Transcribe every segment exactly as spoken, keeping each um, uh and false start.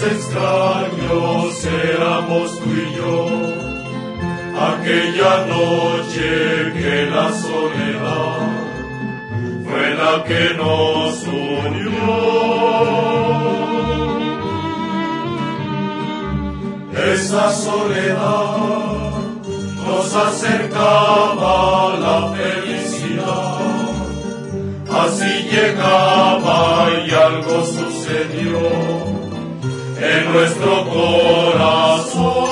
extraños éramos tú y yo, aquella noche que la soledad fue la que nos unió. Esa soledad nos acercaba a la felicidad, así llegaba y algo sucedió en nuestro corazón.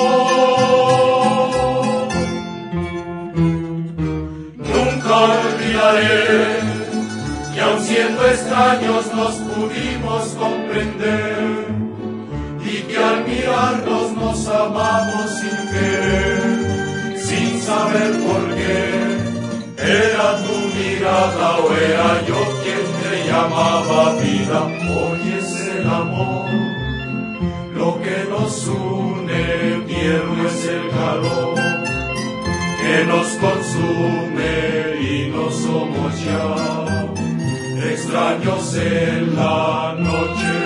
Nunca olvidaré que aun siendo extraños nos pudimos comprender y que al mirarnos nos amamos sin querer, sin saber por qué. Era tu mirada o era yo quien te llamaba vida. Hoy es el amor lo que nos une, tierno es el calor que nos consume y no somos ya extraños en la noche.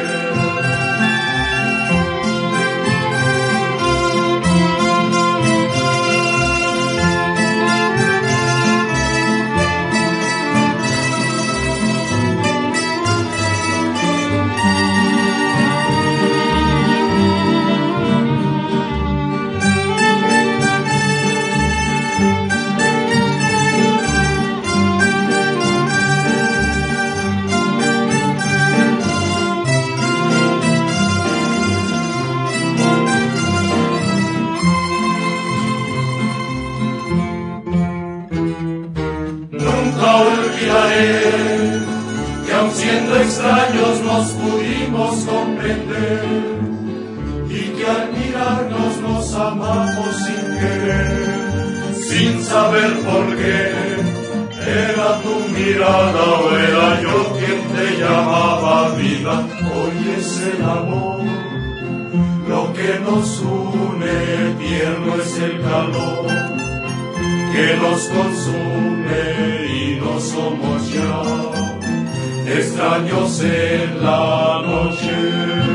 Nunca olvidaré que aun siendo extraños nos pudimos comprender y que al mirarnos nos amamos sin querer, sin saber por qué. Era tu mirada o era yo quien te llamaba vida. Hoy es el amor lo que nos une, tierno es el calor que nos consume y no somos ya extraños en la noche.